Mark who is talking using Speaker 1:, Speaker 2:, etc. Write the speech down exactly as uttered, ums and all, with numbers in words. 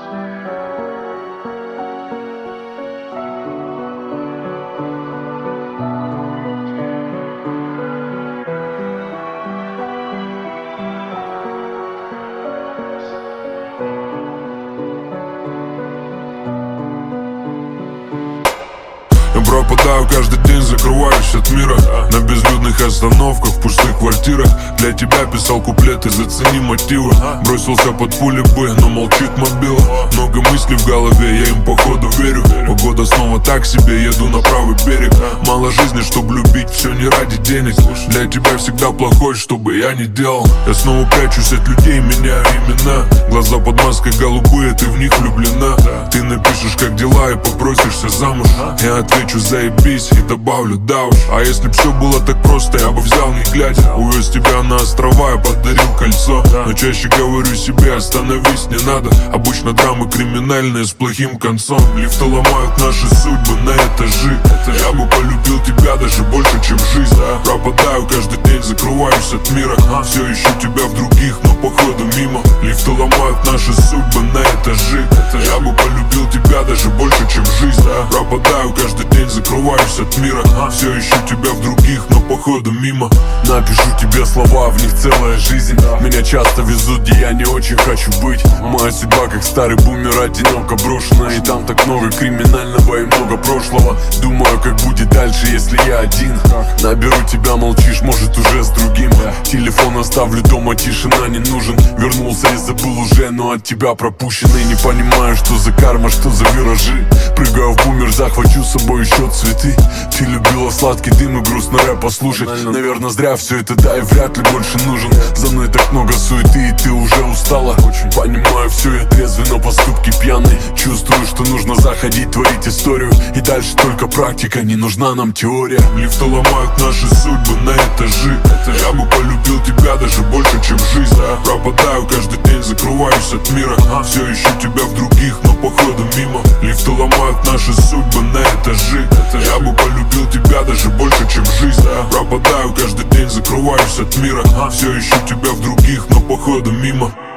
Speaker 1: Я пропадаю каждый день, закрываюсь от мира. На безлюдных остановках, в пустых квартирах. Для тебя писал куплеты, зацени мотивы. Бросился под пули бы, но молчит мобила. Много мыслей в голове, я им походу верю. Погода снова так себе, еду на правый берег. Мало жизни, чтоб любить, все не ради денег. Для тебя всегда плохой, что бы я ни делал. Я снова прячусь от людей, меняю имена. Глаза под маской голубые, ты в них влюблена. Ты напишешь, как дела, и попросишься замуж. Я отвечу заебись и добавлю да уж. А если б все было так просто, я бы взял не глядя. Увез тебя на острова, я подарил кольцо. Но чаще говорю себе, остановись, не надо. Обычно драмы криминальные с плохим концом. Лифты ломают наши судьбы на этажи. Я бы полюбил тебя даже больше, чем жизнь. Пропадаю каждый день, закрываюсь от мира. Все ищу тебя в других, но походу мимо. Лифты ломают наши судьбы на этажи. Я бы полюбил тебя даже больше, чем жизнь. Пропадаю каждый день, закрываюсь от мира. Все ищу тебя в других, но походу мимо.
Speaker 2: Напишу тебе слова, в них целая жизнь. Меня часто везут, где я не очень хочу быть. Моя судьба как старый бумер, одиноко брошена. И там так много криминального и много прошлого. Думаю, как будет дальше, если я один. Наберу тебя, молчишь, может уже с другим. Телефон оставлю дома, тишина не нужен. Вернулся и забыл уже, но от тебя пропущенный. Не понимаю, что за карма, что за виражи. Прыгаю в бумер, захвачу с собой еще цветы. Ты любила сладкий дым и грустный рэп послушать. Наверное, зря все это, да, и вряд ли больше нужен. За мной так много суеты, и ты уже устала. Понимаю, все, я трезвый, но поступки пьяные. Чувствую, что нужно заходить, творить историю. И дальше только практика, не нужна нам теория.
Speaker 1: Лифты ломают наши судьбы на этажи. Я бы полюбил тебя даже больше, чем жизнь. Пропадаю каждый день, закрываюсь от мира. Все ищу тебя в других, но походу мимо. Лифты ломают наши судьбы на этажи. Я бы полюбил тебя даже больше, чем жизнь. Пропадаю каждый день, закрываюсь от мира. Все ищу тебя в других, но походу мимо.